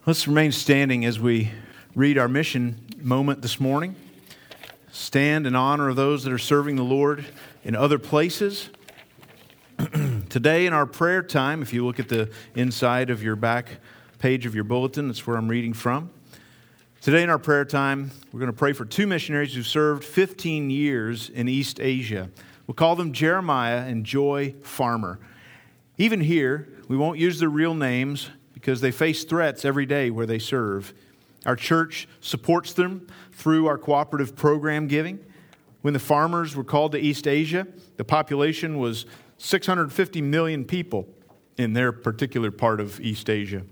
Let's remain standing as we read our mission moment this morning. Stand in honor of those that are serving the Lord in other places. Today in our prayer time, if you look at the inside of your back page of your bulletin, that's where I'm reading from. Today in our prayer time, we're going to pray for two missionaries who served 15 years in East Asia. We'll call them Jeremiah and Joy Farmer. Even here, we won't use their real names because they face threats every day where they serve. Our church supports them through our cooperative program giving. When the farmers were called to East Asia, the population was 650 million people in their particular part of East Asia.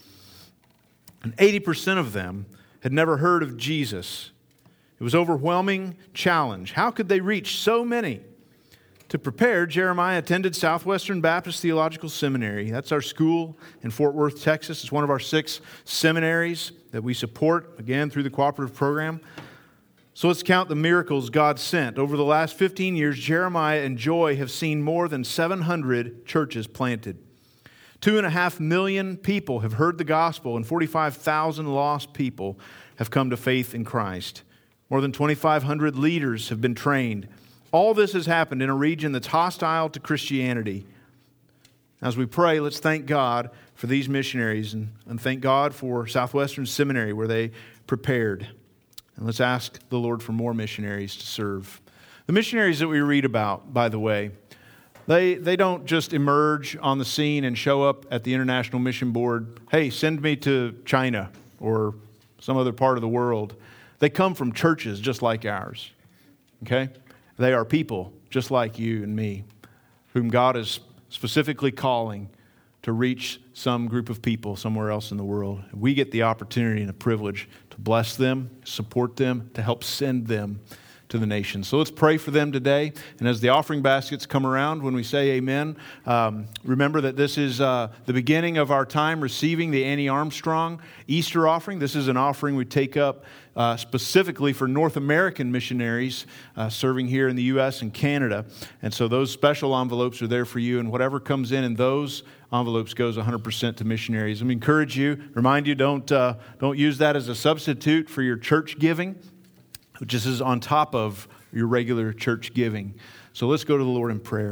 And 80% of them had never heard of Jesus. It was an overwhelming challenge. How could they reach so many? To prepare, Jeremiah attended Southwestern Baptist Theological Seminary. That's our school in Fort Worth, Texas. It's one of our 6 seminaries that we support, again, through the cooperative program. So let's count the miracles God sent. Over the last 15 years, Jeremiah and Joy have seen more than 700 churches planted. 2.5 million people have heard the gospel, and 45,000 lost people have come to faith in Christ. More than 2,500 leaders have been trained. All this has happened in a region that's hostile to Christianity. As we pray, let's thank God for these missionaries and thank God for Southwestern Seminary where they prepared. And let's ask the Lord for more missionaries to serve. The missionaries that we read about, by the way, they don't just emerge on the scene and show up at the International Mission Board, hey, send me to China or some other part of the world. They come from churches just like ours, okay? They are people just like you and me, whom God is specifically calling to reach some group of people somewhere else in the world. We get the opportunity and the privilege to bless them, support them, to help send them to the nations. So let's pray for them today. And as the offering baskets come around, when we say amen, remember that this is the beginning of our time receiving the Annie Armstrong Easter offering. This is an offering we take up specifically for North American missionaries serving here in the U.S. and Canada. And so those special envelopes are there for you, and whatever comes in those envelopes goes 100% to missionaries. Let me encourage you, remind you, don't use that as a substitute for your church giving, which is on top of your regular church giving. So let's go to the Lord in prayer.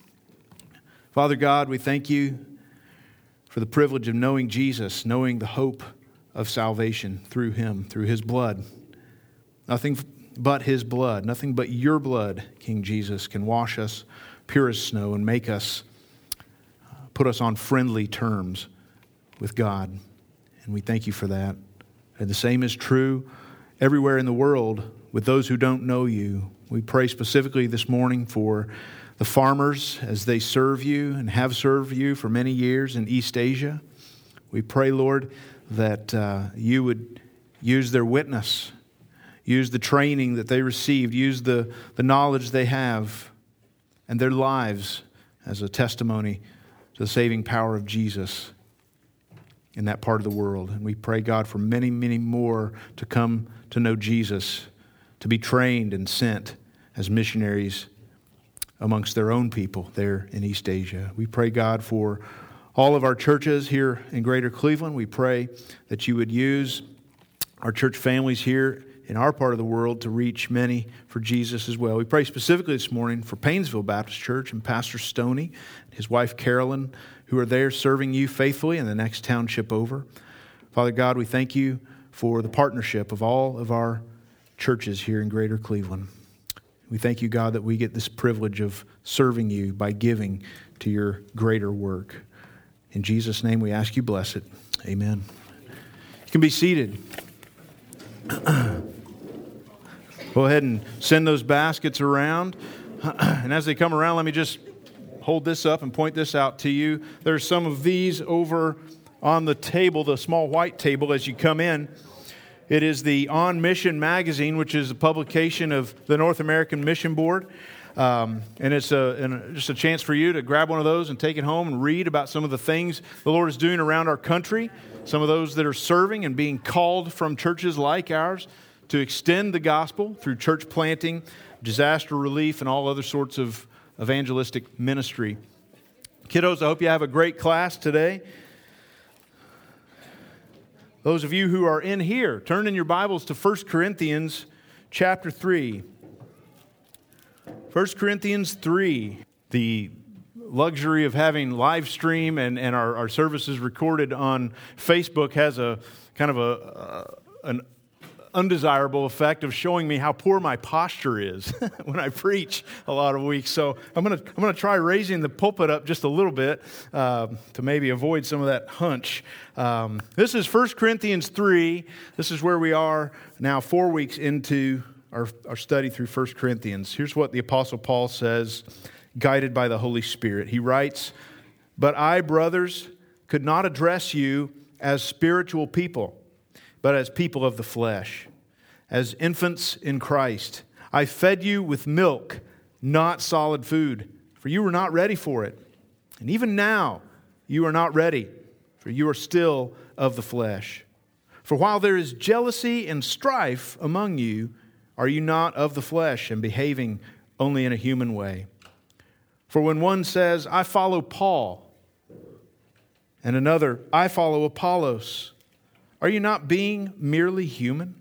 Father God, we thank you for the privilege of knowing Jesus, knowing the hope of salvation through Him, through His blood. Nothing but His blood, nothing but your blood, King Jesus, can wash us pure as snow and make us, put us on friendly terms with God. And we thank you for that. And the same is true everywhere in the world with those who don't know you. We pray specifically this morning for the farmers as they serve you and have served you for many years in East Asia. We pray, Lord, that you would use their witness, use the training that they received, use the knowledge they have and their lives as a testimony to the saving power of Jesus in that part of the world. And we pray, God, for many, many more to come to know Jesus, to be trained and sent as missionaries amongst their own people there in East Asia. We pray, God, for all of our churches here in Greater Cleveland. We pray that you would use our church families here in our part of the world to reach many for Jesus as well. We pray specifically this morning for Paynesville Baptist Church and Pastor Stoney and his wife Carolyn, who are there serving you faithfully in the next township over. Father God, we thank you for the partnership of all of our churches here in Greater Cleveland. We thank you, God, that we get this privilege of serving you by giving to your greater work. In Jesus' name we ask you bless it. Amen. You can be seated. Go ahead and send those baskets around. And as they come around, let me just hold this up and point this out to you. There's some of these over on the table, the small white table as you come in. It is the On Mission magazine, which is a publication of the North American Mission Board. And it's just a chance for you to grab one of those and take it home and read about some of the things the Lord is doing around our country, some of those that are serving and being called from churches like ours to extend the gospel through church planting, disaster relief, and all other sorts of evangelistic ministry. Kiddos, I hope you have a great class today. Those of you who are in here, turn in your Bibles to 1 Corinthians chapter 3. 1 Corinthians 3, the luxury of having live stream and our services recorded on Facebook has a kind of an undesirable effect of showing me how poor my posture is when I preach a lot of weeks. So I'm gonna try raising the pulpit up just a little bit to maybe avoid some of that hunch. This is 1 Corinthians 3. This is where we are now 4 weeks into our study through 1 Corinthians. Here's what the Apostle Paul says, guided by the Holy Spirit. He writes, "But I, brothers, could not address you as spiritual people, but as people of the flesh, as infants in Christ. I fed you with milk, not solid food, for you were not ready for it. And even now you are not ready, for you are still of the flesh. For while there is jealousy and strife among you, are you not of the flesh and behaving only in a human way? For when one says, 'I follow Paul,' and another, 'I follow Apollos,' are you not being merely human?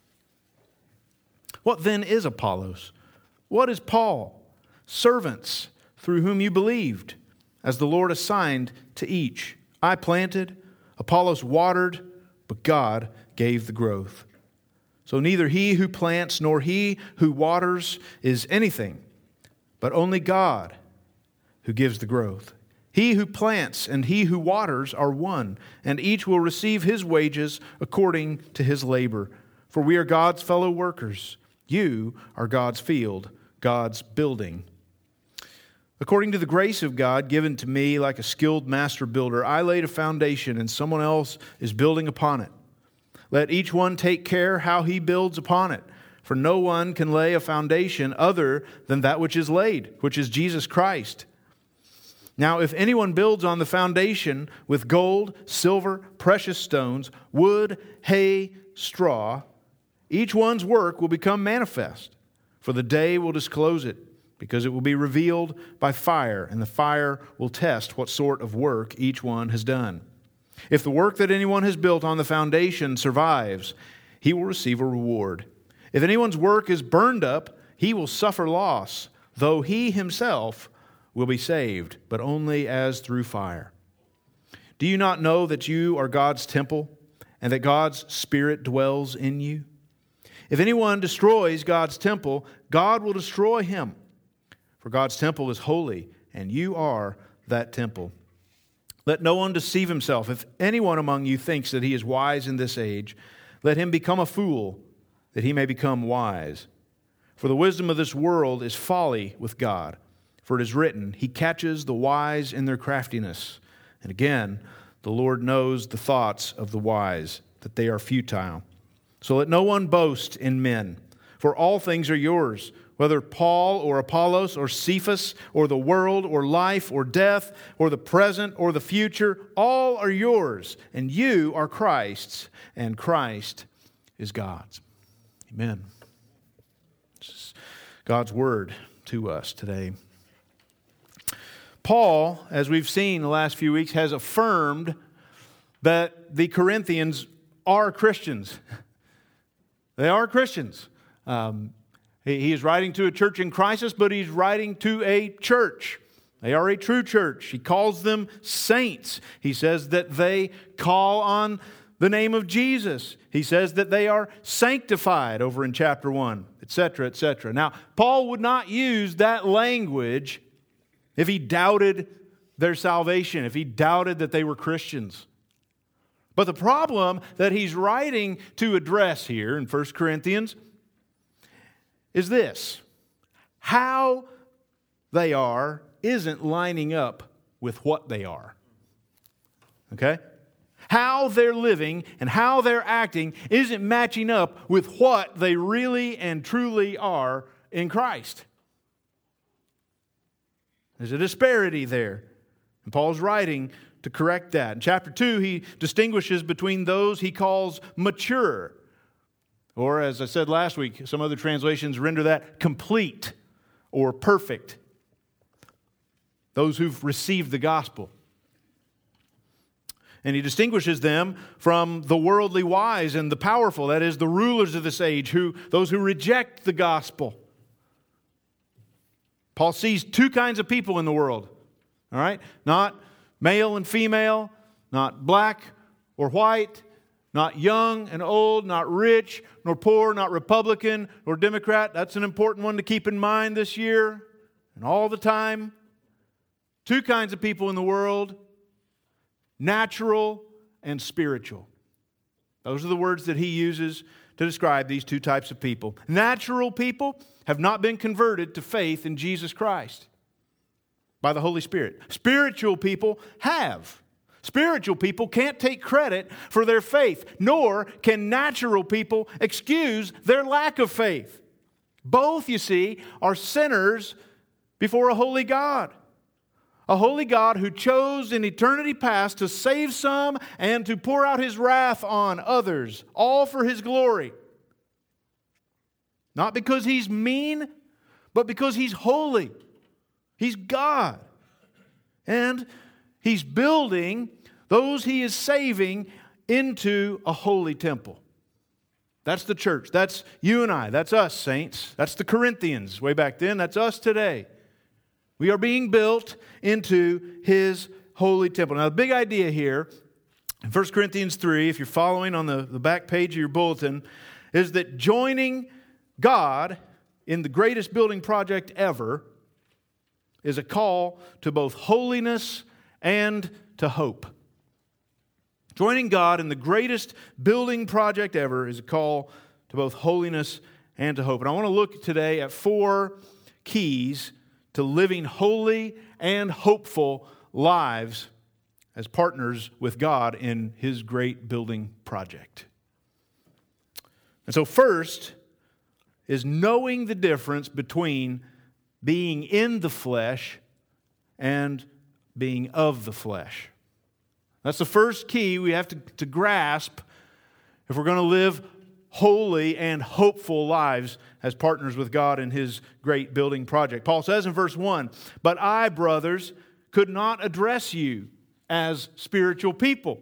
What then is Apollos? What is Paul? Servants through whom you believed, as the Lord assigned to each. I planted, Apollos watered, but God gave the growth. So neither he who plants nor he who waters is anything, but only God who gives the growth. He who plants and he who waters are one, and each will receive his wages according to his labor. For we are God's fellow workers. You are God's field, God's building. According to the grace of God given to me like a skilled master builder, I laid a foundation and someone else is building upon it. Let each one take care how he builds upon it. For no one can lay a foundation other than that which is laid, which is Jesus Christ. Now, if anyone builds on the foundation with gold, silver, precious stones, wood, hay, straw, each one's work will become manifest, for the day will disclose it, because it will be revealed by fire, and the fire will test what sort of work each one has done. If the work that anyone has built on the foundation survives, he will receive a reward. If anyone's work is burned up, he will suffer loss, though he himself will be saved, but only as through fire. Do you not know that you are God's temple and that God's Spirit dwells in you? If anyone destroys God's temple, God will destroy him. For God's temple is holy, and you are that temple. Let no one deceive himself. If anyone among you thinks that he is wise in this age, let him become a fool, that he may become wise. For the wisdom of this world is folly with God. For it is written, He catches the wise in their craftiness. And again, the Lord knows the thoughts of the wise, that they are futile. So let no one boast in men, for all things are yours, whether Paul or Apollos or Cephas or the world or life or death or the present or the future, all are yours, and you are Christ's, and Christ is God's. Amen. This is God's word to us today. Paul, as we've seen the last few weeks, has affirmed that the Corinthians are Christians. They are Christians. He is writing to a church in crisis, but he's writing to a church. They are a true church. He calls them saints. He says that they call on the name of Jesus. He says that they are sanctified over in chapter 1, etc., etc. Now, Paul would not use that language if he doubted their salvation, if he doubted that they were Christians. But the problem that he's writing to address here in 1 Corinthians is this: how they are isn't lining up with what they are. Okay? How they're living and how they're acting isn't matching up with what they really and truly are in Christ. There's a disparity there. And Paul's writing to correct that. In chapter 2, he distinguishes between those he calls mature, or as I said last week, some other translations render that complete or perfect. Those who've received the gospel. And he distinguishes them from the worldly wise and the powerful, that is, the rulers of this age, those who reject the gospel. Paul sees two kinds of people in the world, all right? Not male and female, not black or white, not young and old, not rich nor poor, not Republican nor Democrat. That's an important one to keep in mind this year and all the time. Two kinds of people in the world, natural and spiritual. Those are the words that he uses to describe these two types of people. Natural people have not been converted to faith in Jesus Christ by the Holy Spirit. Spiritual people have. Spiritual people can't take credit for their faith, nor can natural people excuse their lack of faith. Both, you see, are sinners before a holy God. A holy God who chose in eternity past to save some and to pour out His wrath on others, all for His glory. Not because He's mean, but because He's holy. He's God. And He's building those He is saving into a holy temple. That's the church. That's you and I. That's us, saints. That's the Corinthians way back then. That's us today. We are being built into His holy temple. Now, the big idea here, in 1 Corinthians 3, if you're following on the back page of your bulletin, is that joining God in the greatest building project ever is a call to both holiness and to hope. Joining God in the greatest building project ever is a call to both holiness and to hope. And I want to look today at 4 keys to living holy and hopeful lives as partners with God in His great building project. And so first is knowing the difference between being in the flesh and being of the flesh. That's the first key we have to grasp if we're going to live holy and hopeful lives as partners with God in His great building project. Paul says in verse 1, "But I, brothers, could not address you as spiritual people,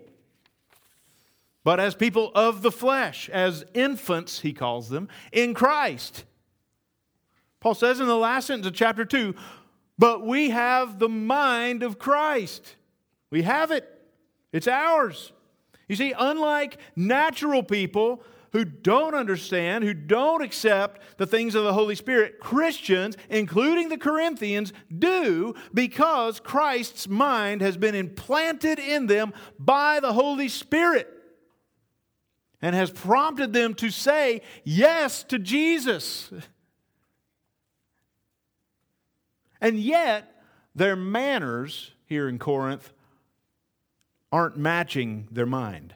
but as people of the flesh, as infants," he calls them, "in Christ." Paul says in the last sentence of chapter 2, "But we have the mind of Christ." We have it. It's ours. You see, unlike natural people who don't understand, who don't accept the things of the Holy Spirit, Christians, including the Corinthians, do because Christ's mind has been implanted in them by the Holy Spirit and has prompted them to say yes to Jesus. And yet, their manners here in Corinth aren't matching their mind.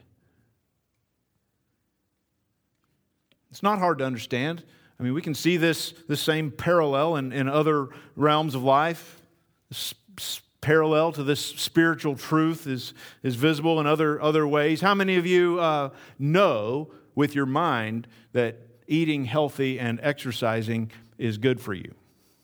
It's not hard to understand. I mean, we can see this same parallel in other realms of life. This parallel to this spiritual truth is visible in other ways. How many of you know with your mind that eating healthy and exercising is good for you?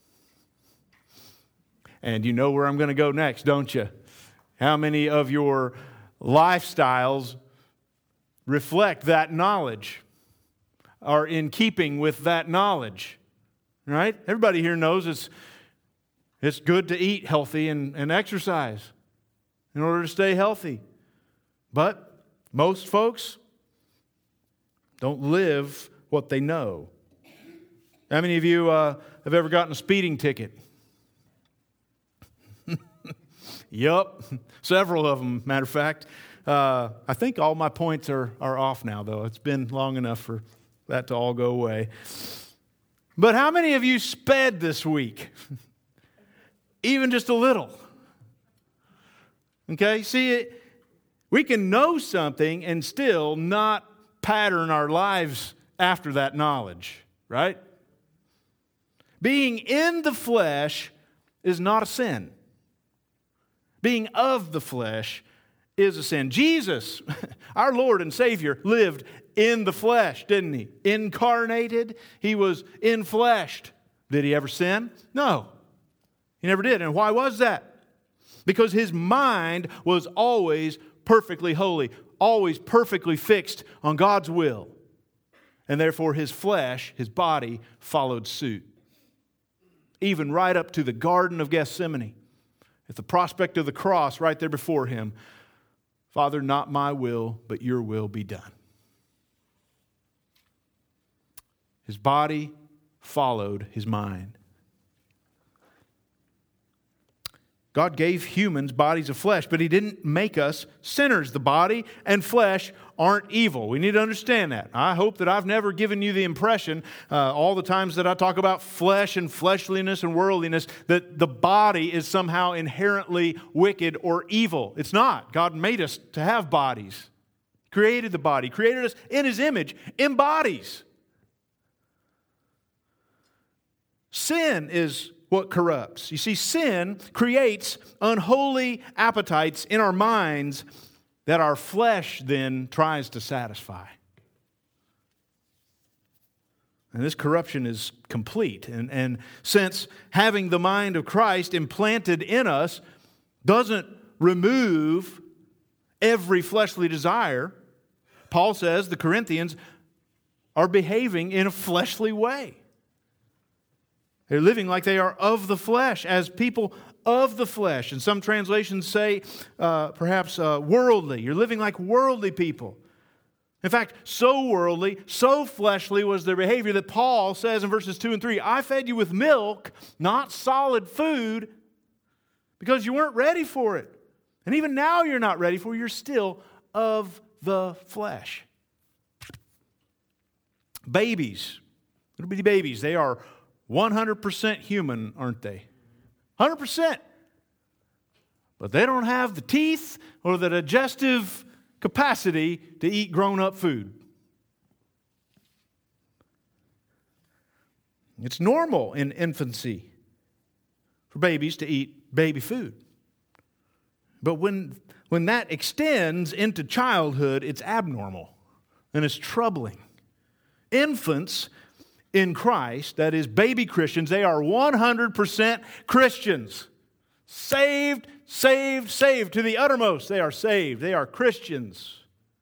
And you know where I'm going to go next, don't you? How many of your lifestyles reflect that knowledge, are in keeping with that knowledge? Right? Everybody here knows it's good to eat healthy and exercise in order to stay healthy. But most folks don't live what they know. How many of you have ever gotten a speeding ticket? Yup, several of them, matter of fact. I think all my points are off now, though. It's been long enough for that to all go away. But how many of you sped this week? Even just a little. Okay, see, we can know something and still not pattern our lives after that knowledge, right? Being in the flesh is not a sin. Being of the flesh is a sin. Jesus, our Lord and Savior, lived in the flesh, didn't He? Incarnated. He was infleshed. Did He ever sin? No. He never did. And why was that? Because His mind was always perfectly holy, always perfectly fixed on God's will. And therefore his flesh, his body, followed suit. Even right up to the Garden of Gethsemane, at the prospect of the cross right there before him, Father, not my will, but your will be done. His body followed his mind. God gave humans bodies of flesh, but he didn't make us sinners. The body and flesh aren't evil. We need to understand that. I hope that I've never given you the impression, all the times that I talk about flesh and fleshliness and worldliness, that the body is somehow inherently wicked or evil. It's not. God made us to have bodies. Created the body. Created us in his image, in bodies. Sin is what corrupts. You see, sin creates unholy appetites in our minds that our flesh then tries to satisfy. And this corruption is complete. And since having the mind of Christ implanted in us doesn't remove every fleshly desire, Paul says the Corinthians are behaving in a fleshly way. They're living like they are of the flesh, as people of the flesh. And some translations say perhaps worldly. You're living like worldly people. In fact, so worldly, so fleshly was their behavior that Paul says in verses 2 and 3, I fed you with milk, not solid food, because you weren't ready for it. And even now you're not ready for it. You're still of the flesh. Babies, little bitty babies, they are 100% human, aren't they? 100%. But they don't have the teeth or the digestive capacity to eat grown-up food. It's normal in infancy for babies to eat baby food. But when that extends into childhood, it's abnormal and it's troubling. Infants in Christ, that is, baby Christians, they are 100% Christians. Saved, saved, saved to the uttermost. They are saved. They are Christians.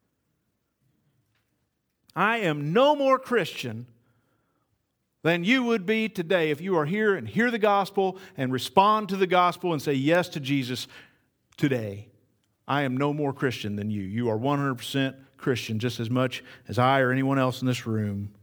I am no more Christian than you would be today if you are here and hear the gospel and respond to the gospel and say yes to Jesus today. I am no more Christian than you. You are 100% Christian just as much as I or anyone else in this room.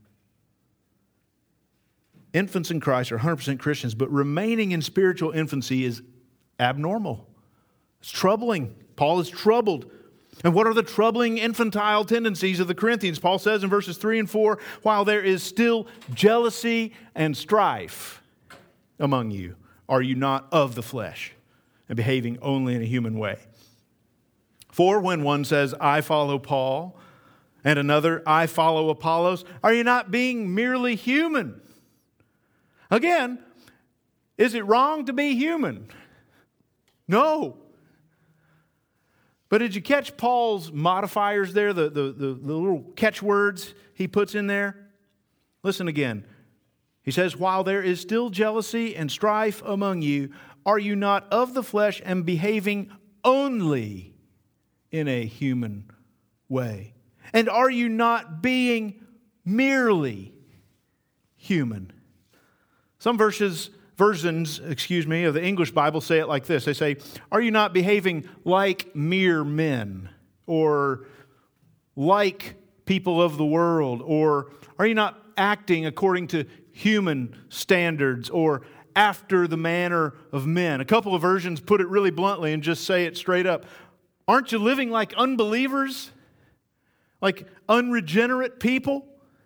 Infants in Christ are 100% Christians, but remaining in spiritual infancy is abnormal. It's troubling. Paul is troubled. And what are the troubling infantile tendencies of the Corinthians? Paul says in verses 3 and 4, while there is still jealousy and strife among you, are you not of the flesh and behaving only in a human way? For when one says, I follow Paul, and another, I follow Apollos, are you not being merely human? Again, is it wrong to be human? No. But did you catch Paul's modifiers there, the little catchwords he puts in there? Listen again. He says, while there is still jealousy and strife among you, are you not of the flesh and behaving only in a human way? And are you not being merely human? Some versions of the English Bible say it like this. They say, are you not behaving like mere men? Or like people of the world? Or are you not acting according to human standards or after the manner of men? A couple of versions put it really bluntly and just say it straight up. Aren't you living like unbelievers? Like unregenerate people?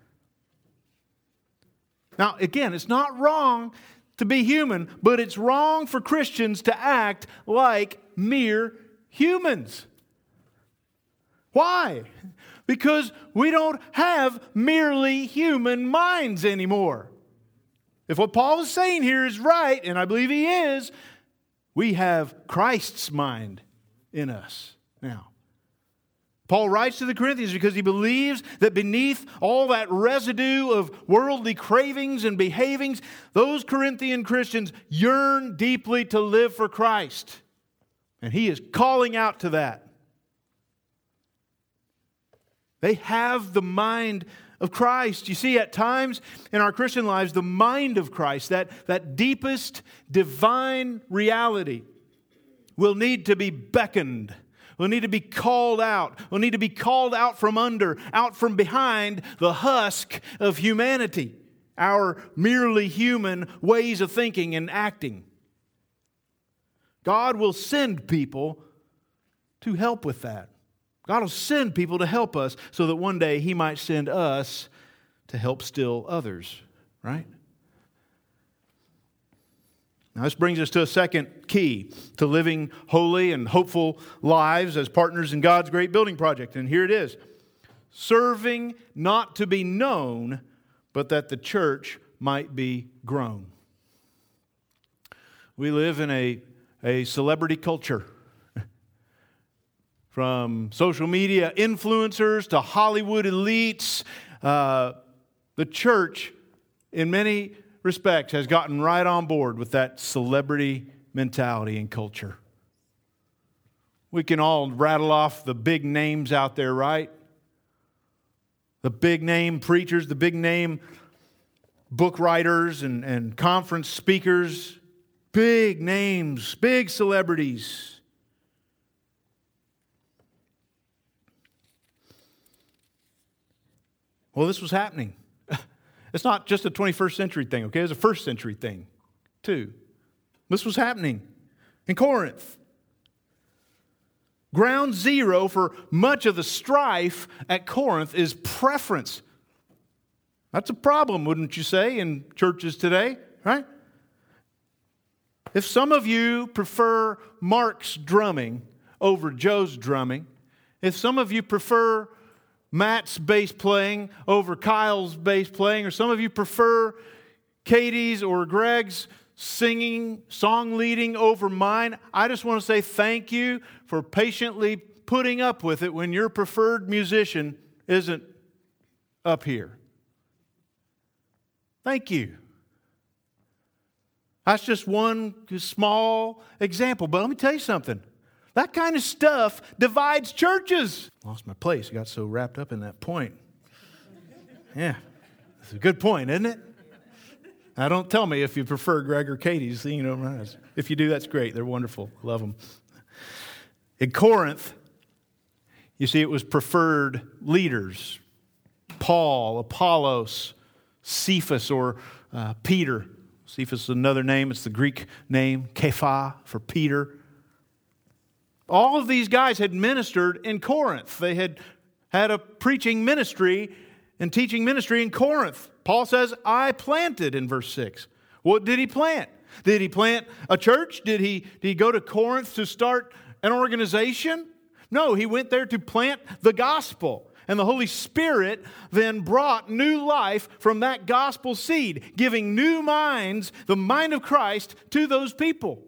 Now, again, it's not wrong to be human, but it's wrong for Christians to act like mere humans. Why? Because we don't have merely human minds anymore. If what Paul is saying here is right, and I believe he is, we have Christ's mind in us now. Paul writes to the Corinthians because he believes that beneath all that residue of worldly cravings and behavings, those Corinthian Christians yearn deeply to live for Christ. And he is calling out to that. They have the mind of Christ. You see, at times in our Christian lives, the mind of Christ, that deepest divine reality, will need to be beckoned. Will need to be called out. Will need to be called out from under, out from behind the husk of humanity, our merely human ways of thinking and acting. God will send people to help with that. God will send people to help us so that one day He might send us to help still others, right? Now, this brings us to a second key to living holy and hopeful lives as partners in God's great building project. And here it is. Serving not to be known, but that the church might be grown. We live in a celebrity culture. From social media influencers to Hollywood elites, the church, in many respects, has gotten right on board with that celebrity mentality and culture. We can all rattle off the big names out there, right? The big name preachers, the big name book writers and conference speakers, big names, big celebrities. Well, this was happening. It's not just a 21st century thing, okay? It's a first century thing, too. This was happening in Corinth. Ground zero for much of the strife at Corinth is preference. That's a problem, wouldn't you say, in churches today, right? If some of you prefer Mark's drumming over Joe's drumming, if some of you prefer Matt's bass playing over Kyle's bass playing, or some of you prefer Katie's or Greg's song leading over mine, I just want to say thank you for patiently putting up with it when your preferred musician isn't up here. Thank you. That's just one small example, but let me tell you something. That kind of stuff divides churches. Lost my place. I got so wrapped up in that point. Yeah, it's a good point, isn't it? Now, don't tell me if you prefer Greg or Katie's. You know, if you do, that's great. They're wonderful. Love them. In Corinth, you see, it was preferred leaders. Paul, Apollos, Cephas, or Peter. Cephas is another name. It's the Greek name, Kepha, for Peter. All of these guys had ministered in Corinth. They had had a preaching ministry and teaching ministry in Corinth. Paul says, I planted in verse 6. What did he plant? Did he plant a church? Did he go to Corinth to start an organization? No, he went there to plant the gospel. And the Holy Spirit then brought new life from that gospel seed, giving new minds, the mind of Christ, to those people.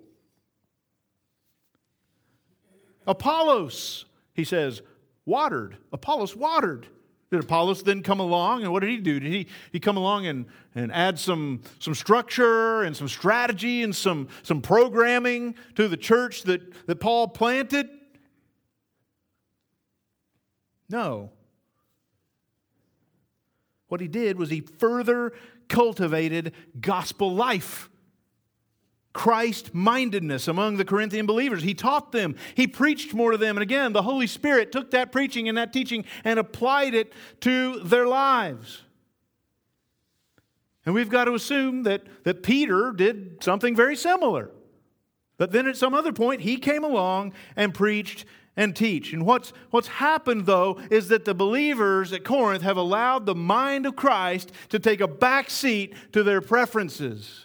Apollos, he says, watered. Apollos watered. Did Apollos then come along, and what did he do? Did he come along and add some structure and some strategy and some programming to the church that Paul planted? No. What he did was he further cultivated gospel life. Christ-mindedness among the Corinthian believers. He taught them. He preached more to them. And again, the Holy Spirit took that preaching and that teaching and applied it to their lives. And we've got to assume that Peter did something very similar. But then at some other point, he came along and preached and teach. And what's happened, though, is that the believers at Corinth have allowed the mind of Christ to take a back seat to their preferences.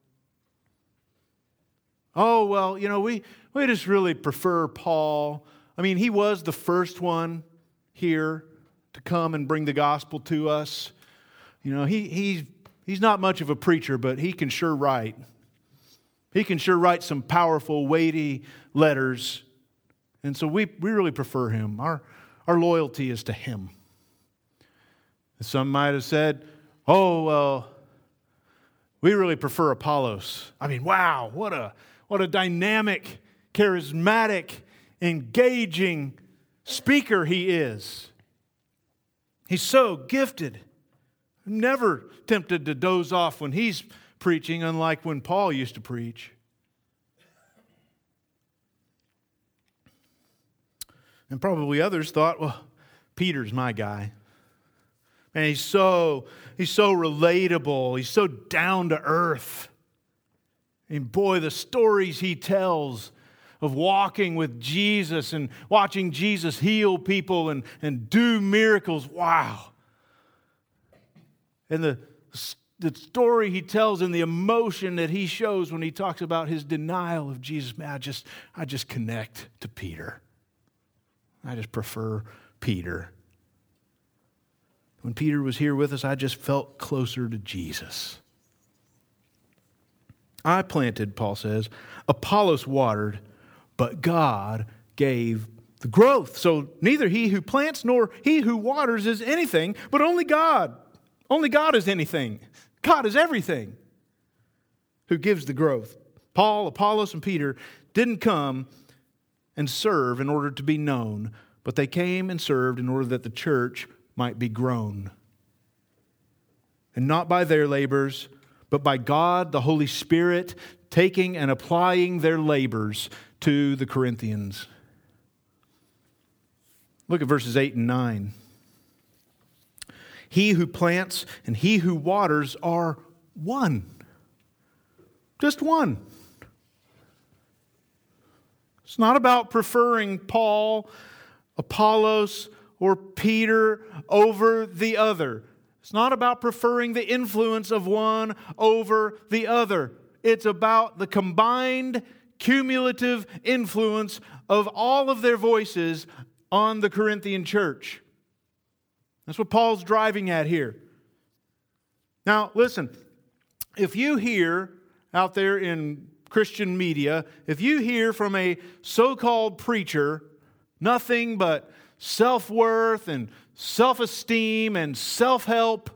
Oh, well, you know, we just really prefer Paul. I mean, he was the first one here to come and bring the gospel to us. You know, he's not much of a preacher, but he can sure write. He can sure write some powerful, weighty letters. And so we really prefer him. Our loyalty is to him. Some might have said, oh, well, we really prefer Apollos. I mean, wow, what a dynamic, charismatic, engaging speaker he is. He's so gifted. Never tempted to doze off when he's preaching, unlike when Paul used to preach. And probably others thought, well, Peter's my guy. And he's so relatable. He's so down to earth. And boy, the stories he tells of walking with Jesus and watching Jesus heal people and do miracles. Wow. And the story he tells and the emotion that he shows when he talks about his denial of Jesus, man, I just connect to Peter. I just prefer Peter. When Peter was here with us, I just felt closer to Jesus. I planted, Paul says, Apollos watered, but God gave the growth. So neither he who plants nor he who waters is anything, but only God. Only God is anything. God is everything who gives the growth. Paul, Apollos, and Peter didn't come and serve in order to be known, but they came and served in order that the church might be grown. And not by their labors, but by God, the Holy Spirit, taking and applying their labors to the Corinthians. Look at verses 8 and 9. He who plants and he who waters are one. Just one. It's not about preferring Paul, Apollos, or Peter over the other. It's not about preferring the influence of one over the other. It's about the combined cumulative influence of all of their voices on the Corinthian church. That's what Paul's driving at here. Now, listen, if you hear out there in Christian media, if you hear from a so-called preacher nothing but self-worth and self-esteem and self-help,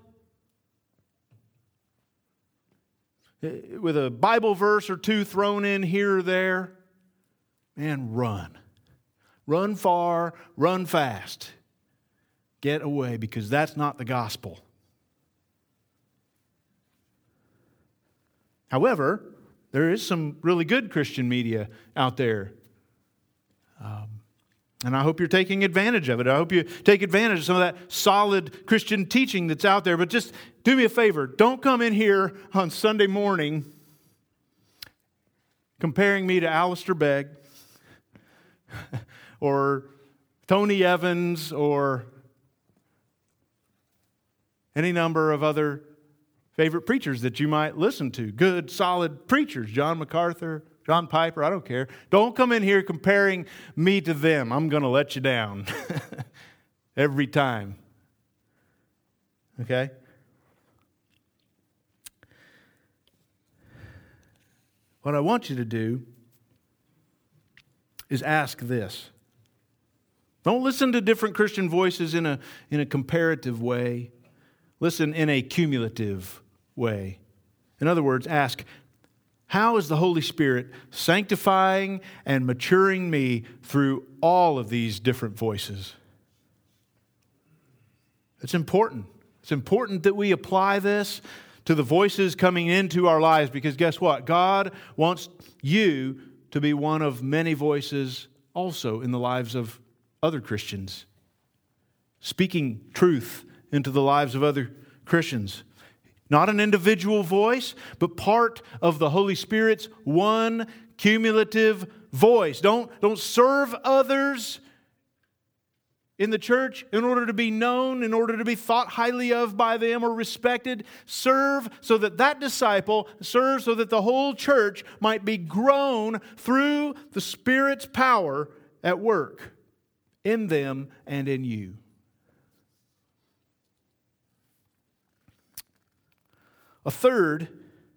with a Bible verse or two thrown in here or there, man, run. Run far, run fast. Get away, because that's not the gospel. However, there is some really good Christian media out there. And I hope you're taking advantage of it. I hope you take advantage of some of that solid Christian teaching that's out there. But just do me a favor. Don't come in here on Sunday morning comparing me to Alistair Begg or Tony Evans or any number of other favorite preachers that you might listen to. Good, solid preachers. John MacArthur, John Piper, I don't care. Don't come in here comparing me to them. I'm going to let you down every time. Okay? What I want you to do is ask this. Don't listen to different Christian voices in a comparative way. Listen in a cumulative way. In other words, ask, how is the Holy Spirit sanctifying and maturing me through all of these different voices? It's important. It's important that we apply this to the voices coming into our lives, because guess what? God wants you to be one of many voices also in the lives of other Christians, speaking truth into the lives of other Christians. Not an individual voice, but part of the Holy Spirit's one cumulative voice. Don't serve others in the church in order to be known, in order to be thought highly of by them or respected. Serve so that that disciple, serve so that the whole church might be grown through the Spirit's power at work in them and in you. A third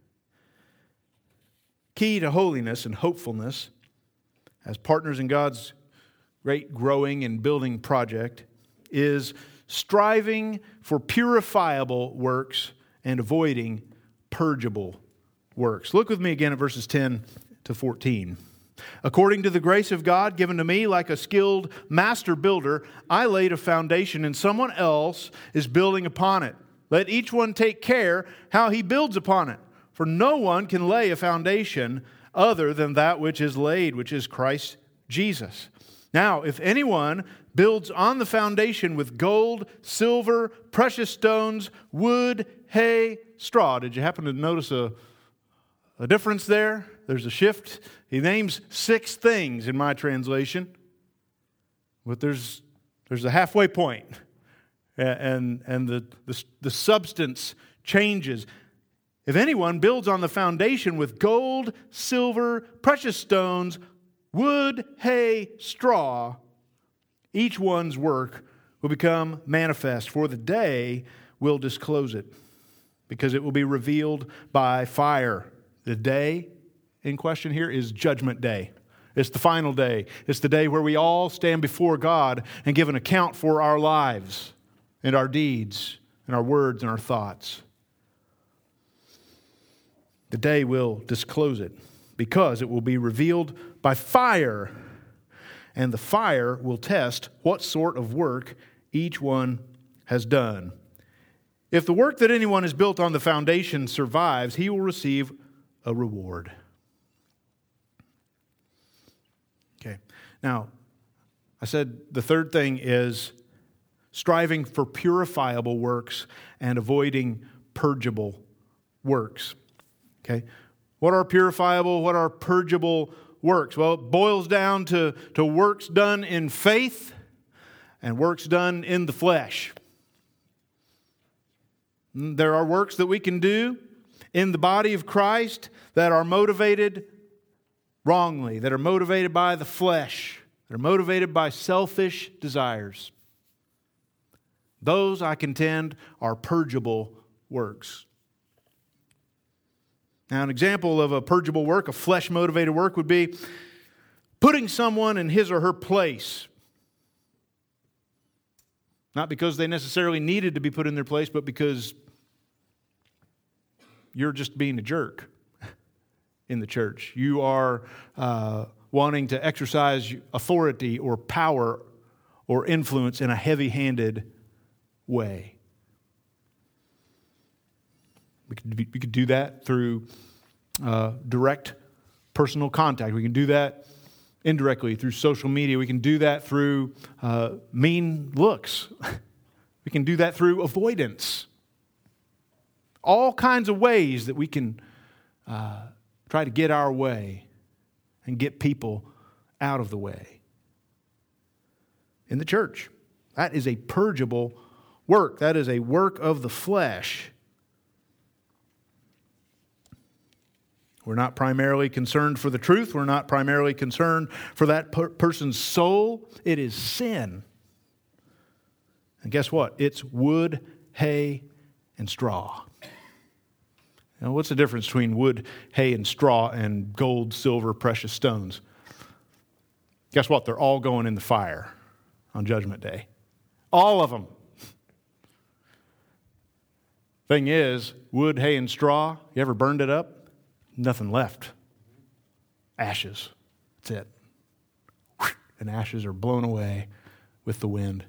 key to holiness and hopefulness as partners in God's great growing and building project is striving for purifiable works and avoiding purgeable works. Look with me again at verses 10 to 14. According to the grace of God given to me, like a skilled master builder, I laid a foundation and someone else is building upon it. Let each one take care how he builds upon it. For no one can lay a foundation other than that which is laid, which is Christ Jesus. Now, if anyone builds on the foundation with gold, silver, precious stones, wood, hay, straw. Did you happen to notice a difference there? There's a shift. He names 6 things in my translation, but there's a halfway point, and the substance changes. If anyone builds on the foundation with gold, silver, precious stones, wood, hay, straw, each one's work will become manifest, for the day will disclose it, because it will be revealed by fire. The day in question here is Judgment Day. It's the final day. It's the day where we all stand before God and give an account for our lives and our deeds and our words and our thoughts. The day will disclose it, because it will be revealed by fire, and the fire will test what sort of work each one has done. If the work that anyone has built on the foundation survives, he will receive a reward. Okay. Now, I said the third thing is striving for purifiable works and avoiding purgeable works. Okay. What are purifiable? What are purgeable works? Well, it boils down to works done in faith and works done in the flesh. There are works that we can do in the body of Christ that are motivated wrongly, that are motivated by the flesh, that are motivated by selfish desires. Those, I contend, are purgeable works. Now, an example of a purgeable work, a flesh-motivated work, would be putting someone in his or her place. Not because they necessarily needed to be put in their place, but because you're just being a jerk in the church. You are wanting to exercise authority or power or influence in a heavy-handed way. We could do that through direct personal contact. We can do that indirectly through social media. We can do that through mean looks. We can do that through avoidance. All kinds of ways that we can try to get our way and get people out of the way. In the church, that is a purgeable work. That is a work of the flesh. We're not primarily concerned for the truth. We're not primarily concerned for that person's soul. It is sin. And guess what? It's wood, hay, and straw. Now, what's the difference between wood, hay, and straw and gold, silver, precious stones? Guess what? They're all going in the fire on Judgment Day. All of them. Thing is, wood, hay, and straw, you ever burned it up? Nothing left. Ashes. That's it. And ashes are blown away with the wind.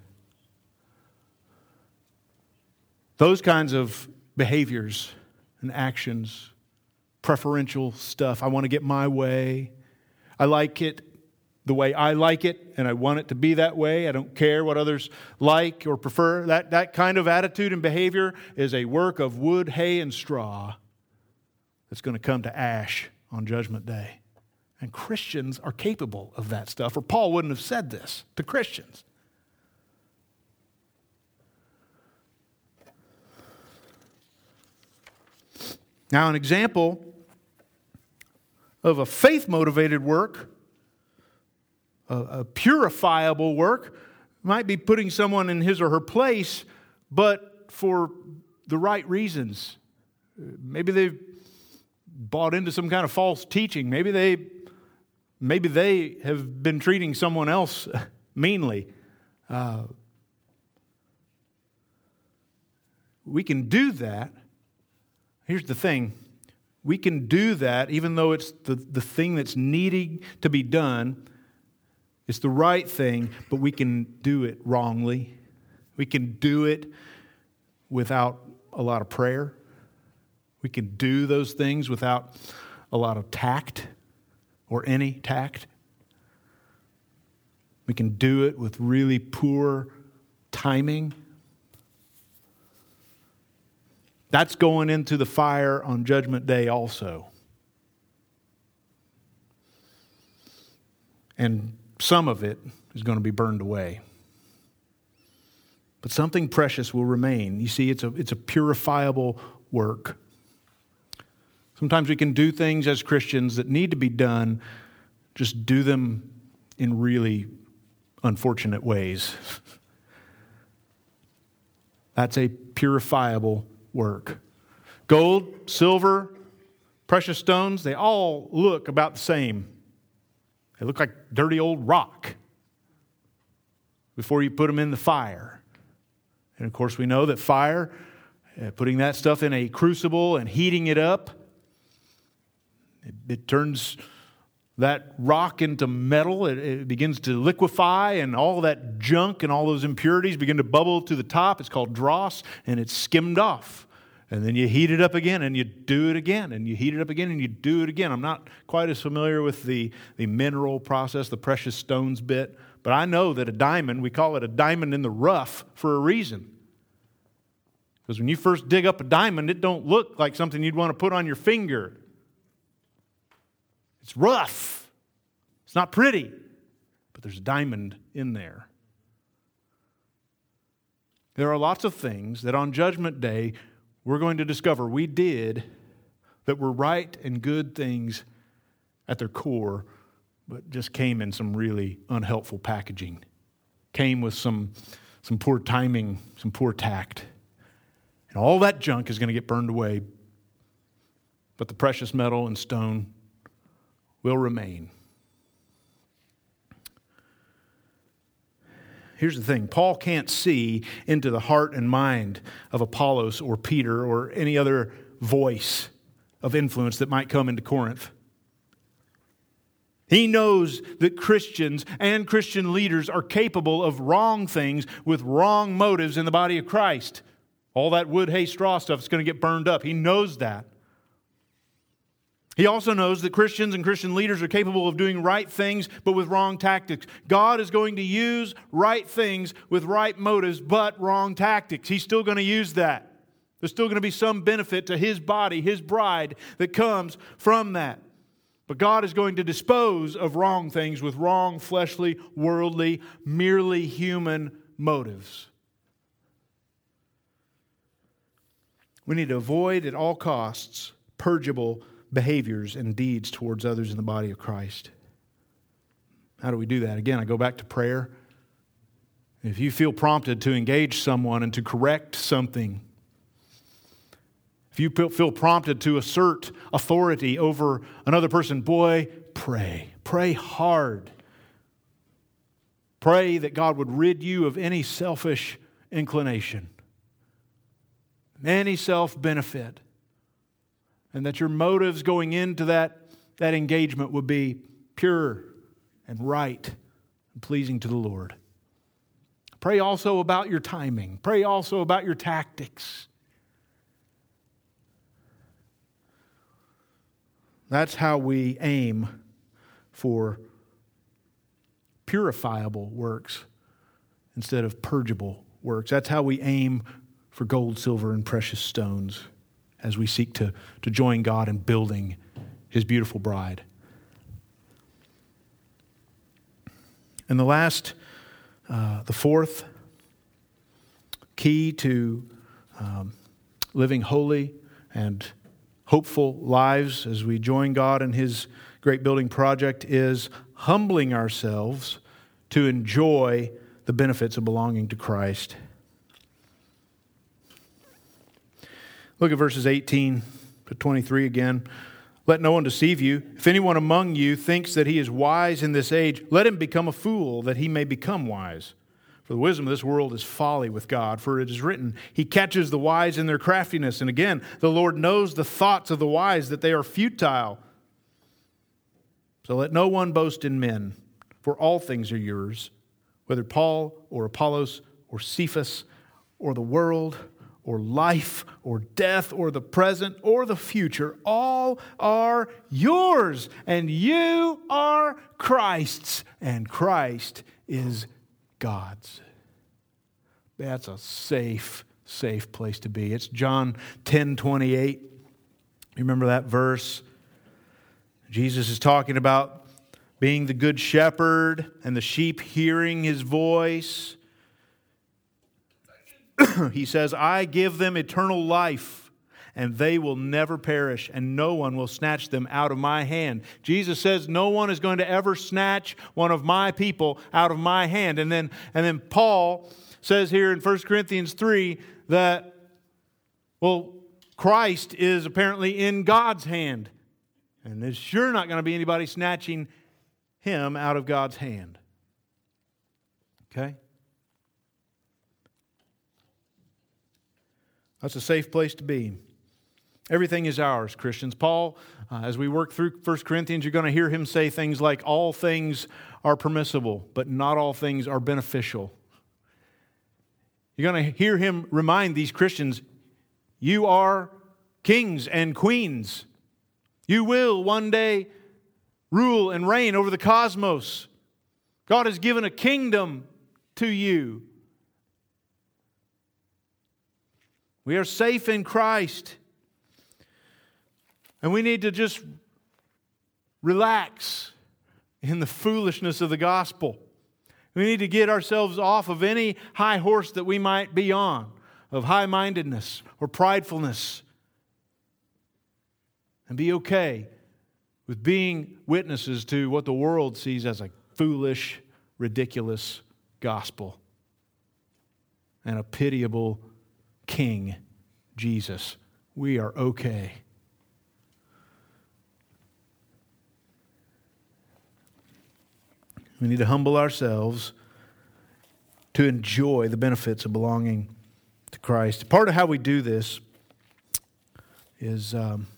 Those kinds of behaviors and actions, preferential stuff. I want to get my way. I like it the way I like it, and I want it to be that way. I don't care what others like or prefer. That kind of attitude and behavior is a work of wood, hay, and straw that's going to come to ash on Judgment Day. And Christians are capable of that stuff, or Paul wouldn't have said this to Christians. Now, an example of a faith-motivated work, a purifiable work, might be putting someone in his or her place, but for the right reasons. Maybe they've bought into some kind of false teaching. Maybe they have been treating someone else meanly. We can do that. Here's the thing. we can do that even though it's the thing that's needing to be done. It's the right thing, but we can do it wrongly. We can do it without a lot of prayer. We can do those things without a lot of tact or any tact. We can do it with really poor timing. That's going into the fire on Judgment Day also. And some of it is going to be burned away. But something precious will remain. You see, it's a purifiable work. Sometimes we can do things as Christians that need to be done, just do them in really unfortunate ways. That's a purifiable work. Gold, silver, precious stones, they all look about the same. They look like dirty old rock before you put them in the fire. And of course we know that fire, putting that stuff in a crucible and heating it up, it turns that rock into metal. It begins to liquefy, and all that junk and all those impurities begin to bubble to the top. It's called dross, and it's skimmed off. And then you heat it up again, and you do it again, and you heat it up again, and you do it again. I'm not quite as familiar with the mineral process, the precious stones bit, but I know that a diamond, we call it a diamond in the rough for a reason. Because when you first dig up a diamond, it don't look like something you'd want to put on your finger. It's rough. It's not pretty, but there's a diamond in there. There are lots of things that on Judgment Day we're going to discover we did that were right and good things at their core, but just came in some really unhelpful packaging. Came with some poor timing, some poor tact. And all that junk is going to get burned away, but the precious metal and stone will remain. Here's the thing. Paul can't see into the heart and mind of Apollos or Peter or any other voice of influence that might come into Corinth. He knows that Christians and Christian leaders are capable of wrong things with wrong motives in the body of Christ. All that wood, hay, straw stuff is going to get burned up. He knows that. He also knows that Christians and Christian leaders are capable of doing right things, but with wrong tactics. God is going to use right things with right motives, but wrong tactics. He's still going to use that. There's still going to be some benefit to His body, His bride, that comes from that. But God is going to dispose of wrong things with wrong, fleshly, worldly, merely human motives. We need to avoid at all costs purgeable behaviors and deeds towards others in the body of Christ. How do we do that? Again, I go back to prayer. If you feel prompted to engage someone and to correct something, if you feel prompted to assert authority over another person, boy, pray. Pray hard. Pray that God would rid you of any selfish inclination, any self-benefit, and that your motives going into that engagement would be pure and right and pleasing to the Lord. Pray also about your timing. Pray also about your tactics. That's how we aim for purifiable works instead of purgeable works. That's how we aim for gold, silver, and precious stones as we seek to join God in building His beautiful bride. And the fourth key to living holy and hopeful lives as we join God in His great building project is humbling ourselves to enjoy the benefits of belonging to Christ. Look at verses 18 to 23 again. Let no one deceive you. If anyone among you thinks that he is wise in this age, let him become a fool that he may become wise. For the wisdom of this world is folly with God. For it is written, He catches the wise in their craftiness. And again, the Lord knows the thoughts of the wise, that they are futile. So let no one boast in men, for all things are yours, whether Paul or Apollos or Cephas or the world or life or death or the present or the future. All are yours, and you are Christ's, and Christ is God's. That's a safe place to be. It's John 10:28. You remember that verse? Jesus is talking about being the good shepherd and the sheep hearing His voice. He says, I give them eternal life, and they will never perish, and no one will snatch them out of my hand. Jesus says, no one is going to ever snatch one of my people out of my hand. And then Paul says here in 1 Corinthians 3 that, well, Christ is apparently in God's hand. And there's sure not going to be anybody snatching Him out of God's hand. Okay? That's a safe place to be. Everything is ours, Christians. Paul, as we work through 1 Corinthians, you're going to hear him say things like, all things are permissible, but not all things are beneficial. You're going to hear him remind these Christians, you are kings and queens. You will one day rule and reign over the cosmos. God has given a kingdom to you. We are safe in Christ. And we need to just relax in the foolishness of the gospel. We need to get ourselves off of any high horse that we might be on, of high-mindedness or pridefulness, and be okay with being witnesses to what the world sees as a foolish, ridiculous gospel and a pitiable King, Jesus. We are okay. We need to humble ourselves to enjoy the benefits of belonging to Christ. Part of how we do this is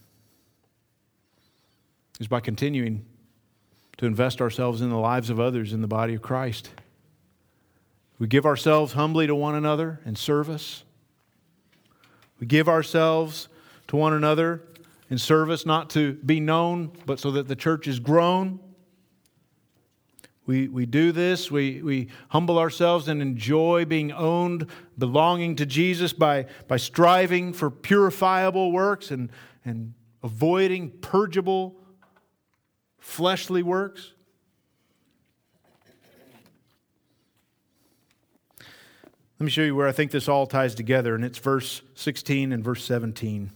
by continuing to invest ourselves in the lives of others in the body of Christ. We give ourselves humbly to one another in service. We give ourselves to one another in service, not to be known, but so that the church is grown. We do this, we humble ourselves and enjoy being owned, belonging to Jesus by striving for purifiable works and avoiding purgeable fleshly works. Let me show you where I think this all ties together, and it's verse 16 and verse 17.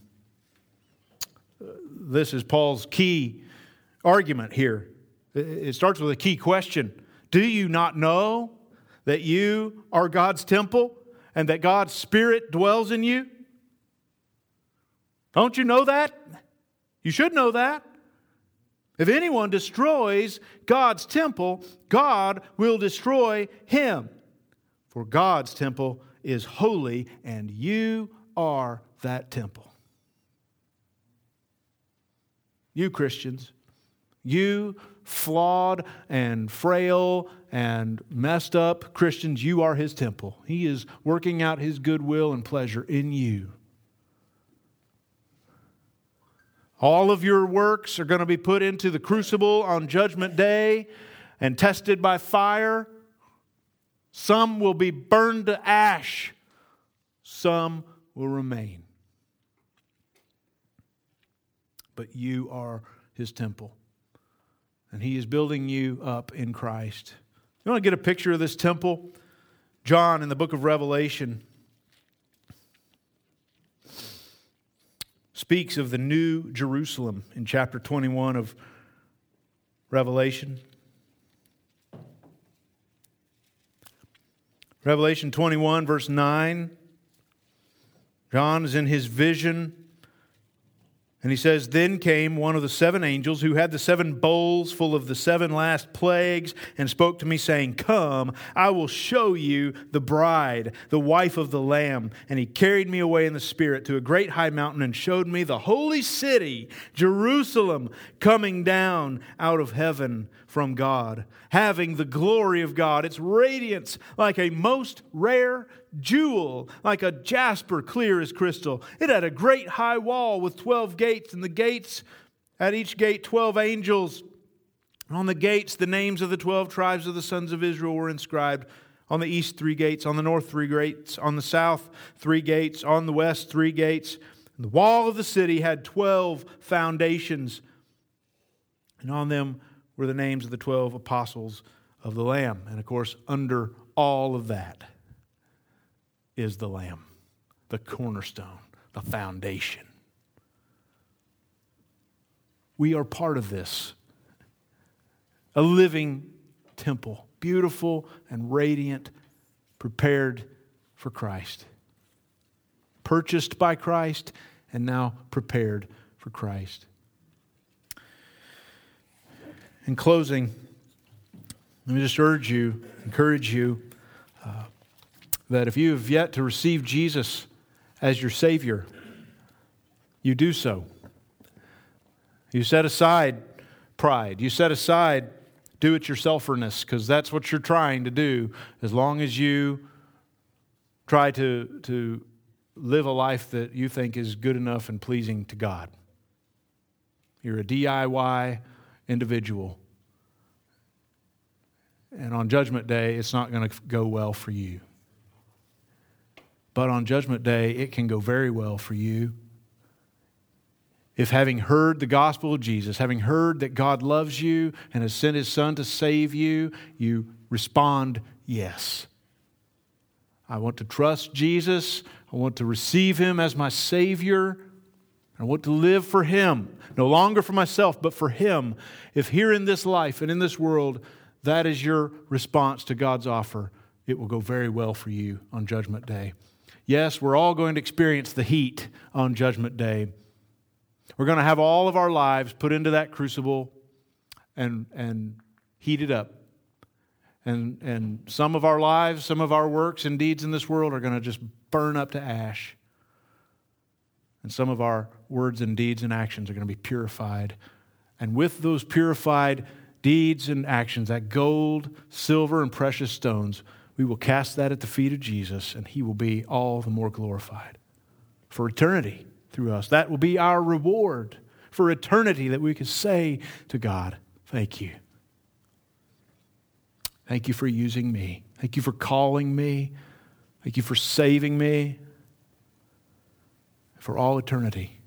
This is Paul's key argument here. It starts with a key question. Do you not know that you are God's temple and that God's Spirit dwells in you? Don't you know that? You should know that. If anyone destroys God's temple, God will destroy him. For God's temple is holy, and you are that temple. You Christians, you flawed and frail and messed up Christians, you are His temple. He is working out His goodwill and pleasure in you. All of your works are going to be put into the crucible on Judgment Day and tested by fire. Some will be burned to ash. Some will remain. But you are His temple. And He is building you up in Christ. You want to get a picture of this temple? John in the book of Revelation speaks of the new Jerusalem in chapter 21 of Revelation. Revelation 21, verse 9. John is in his vision And he says, then came one of the 7 angels who had the 7 bowls full of the 7 last plagues and spoke to me saying, come, I will show you the bride, the wife of the Lamb. And he carried me away in the Spirit to a great high mountain and showed me the holy city, Jerusalem, coming down out of heaven from God, having the glory of God, its radiance like a most rare jewel, like a jasper clear as crystal. It had a great high wall with 12 gates, and the gates, at each gate 12 angels. On the gates the names of the 12 tribes of the sons of Israel were inscribed. On the east 3 gates, on the north 3 gates, on the south 3 gates, on the west 3 gates. And the wall of the city had 12 foundations, and on them were the names of the 12 apostles of the Lamb. And of course, under all of that is the Lamb, the cornerstone, the foundation. We are part of this. A living temple, beautiful and radiant, prepared for Christ. Purchased by Christ and now prepared for Christ. In closing, let me just encourage you, that if you have yet to receive Jesus as your Savior, you do so. You set aside pride. You set aside do-it-yourselferness, because that's what you're trying to do as long as you try to live a life that you think is good enough and pleasing to God. You're a DIY individual. And on Judgment Day, it's not going to go well for you. But on Judgment Day, it can go very well for you. If having heard the gospel of Jesus, having heard that God loves you and has sent His Son to save you, you respond, yes. I want to trust Jesus. I want to receive Him as my Savior. I want to live for Him, no longer for myself, but for Him. If here in this life and in this world, that is your response to God's offer, it will go very well for you on Judgment Day. Yes, we're all going to experience the heat on Judgment Day. We're going to have all of our lives put into that crucible and heated up. And some of our lives, some of our works and deeds in this world are going to just burn up to ash. And some of our words and deeds and actions are going to be purified. And with those purified deeds and actions, that gold, silver, and precious stones, we will cast that at the feet of Jesus, and He will be all the more glorified for eternity through us. That will be our reward for eternity, that we can say to God, thank you. Thank you for using me. Thank you for calling me. Thank you for saving me for all eternity.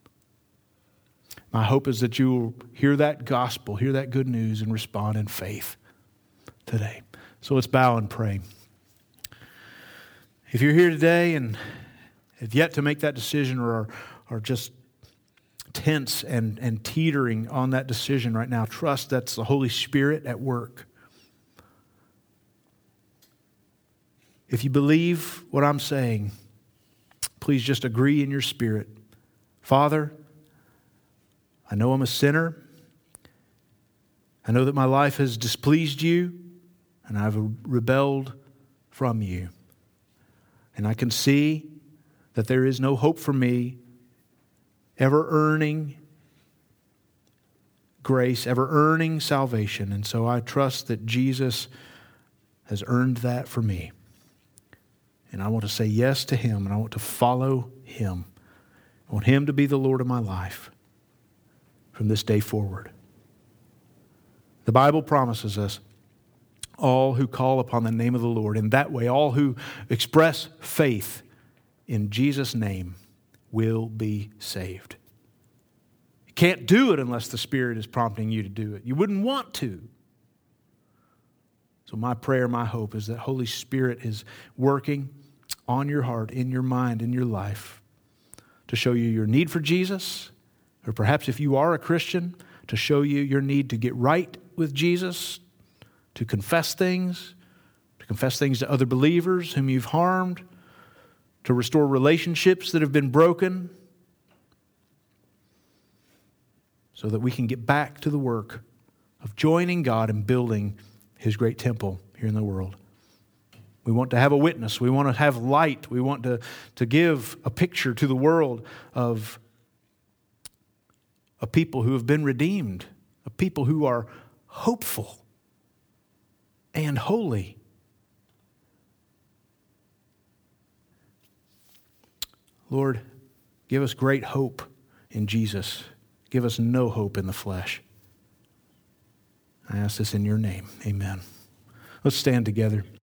My hope is that you will hear that gospel, hear that good news, and respond in faith today. So let's bow and pray. If you're here today and have yet to make that decision, or are just tense and teetering on that decision right now, trust that's the Holy Spirit at work. If you believe what I'm saying, please just agree in your spirit. Father, I know I'm a sinner. I know that my life has displeased you, and I've rebelled from you. And I can see that there is no hope for me ever earning grace, ever earning salvation. And so I trust that Jesus has earned that for me. And I want to say yes to Him, and I want to follow Him. I want Him to be the Lord of my life from this day forward. The Bible promises us all who call upon the name of the Lord, in that way, all who express faith in Jesus' name will be saved. You can't do it unless the Spirit is prompting you to do it. You wouldn't want to. So my prayer, my hope is that Holy Spirit is working on your heart, in your mind, in your life, to show you your need for Jesus, or perhaps if you are a Christian, to show you your need to get right with Jesus, to confess things to other believers whom you've harmed, to restore relationships that have been broken. so that we can get back to the work of joining God and building His great temple here in the world. We want to have a witness. We want to have light. We want to give a picture to the world of a people who have been redeemed, a people who are hopeful and holy. Lord, give us great hope in Jesus. Give us no hope in the flesh. I ask this in your name. Amen. Let's stand together.